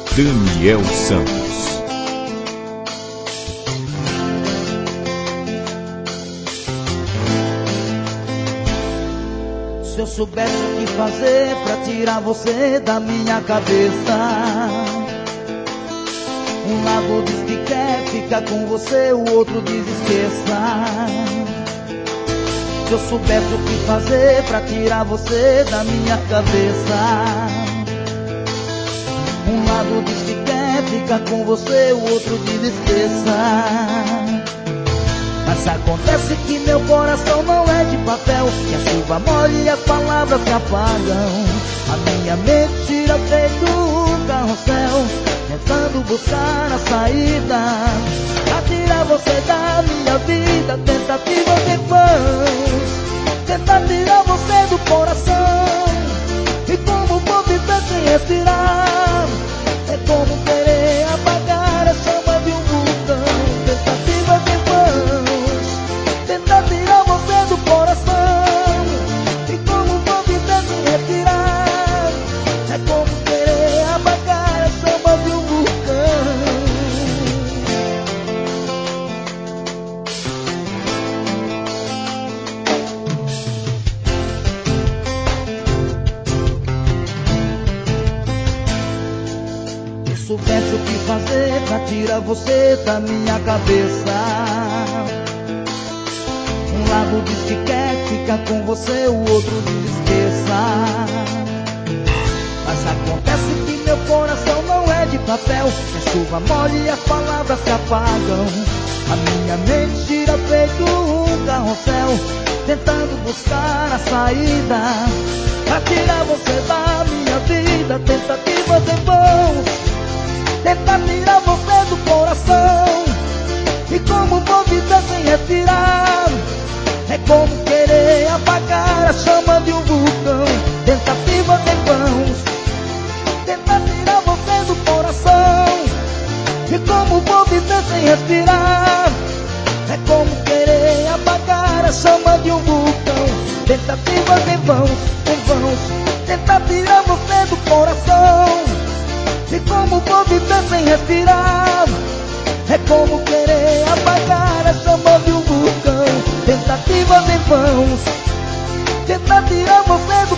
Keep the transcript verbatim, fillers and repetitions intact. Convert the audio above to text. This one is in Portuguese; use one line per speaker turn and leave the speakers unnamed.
Daniel Santos.
Se eu soubesse o que fazer pra tirar você da minha cabeça. Um lado diz que quer ficar com você, o outro diz esqueça. Se eu soubesse o que fazer pra tirar você da minha cabeça. Um lado diz que quer ficar com você, o outro diz esqueça. Mas acontece que meu coração não é de papel, que a chuva molha e as palavras se apagam. A minha mente gira feito um carrossel, tentando buscar a saída pra tirar você da minha vida. Tentativas em vãos, tentar tirar você do coração. E como vou viver sem respirar? É como querer apagar a chama de um vulcão. Tentativas em vãos, tentar tirar você do coração. E como vou viver sem respirar? É como querer apagar a chama de um vulcão. Se soubesse o que fazer pra tirar você da minha cabeça. Um lado diz que quer ficar com você, o outro diz esqueça. Mas acontece que meu coração não é de papel, que a chuva molha e as palavras se apagam. A minha mente gira feito um carrossel, tentando buscar a saída pra tirar você da minha vida. Tentativas em vão, tentar tirar você do coração. E como vou viver sem respirar? É como querer apagar a chama de um vulcão. Tentativas em vãos, tentar tirar você do coração. E como vou viver sem respirar? É como querer apagar a chama de um vulcão. Tentativas em vãos, em vãos, tentar tirar você do coração. E como vou viver sem respirar? É como querer apagar a chama de um vulcão. Tentativas em vãos, tentar tirar você